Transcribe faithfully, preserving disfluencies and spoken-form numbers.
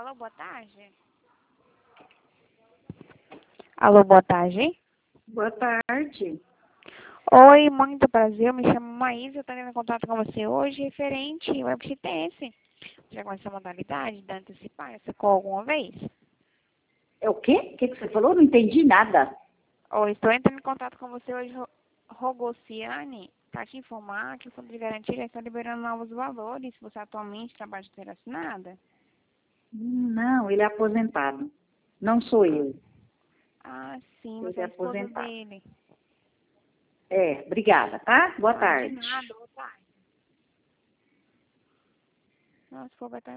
Alô, boa tarde. Alô, boa tarde. Boa tarde. Oi, muito prazer. Eu me chamo Maísa. Eu estou entrando em contato com você hoje referente ao F G T S. Já conhece a modalidade da antecipar? Você ficou alguma vez? É o quê? O que, que você falou? Não entendi nada. Oi, estou entrando em contato com você hoje, Ro- Rogociane, para te informar que o Fundo de Garantia já está liberando novos valores. Você atualmente trabalha de ter assinada? Hum, Não, ele é aposentado. Não sou eu. Ah, sim, Ele você é é a esposa aposentado. dele. É, obrigada, tá? Boa Ah, de tarde. nada, boa tarde. Nossa, o povo vai estar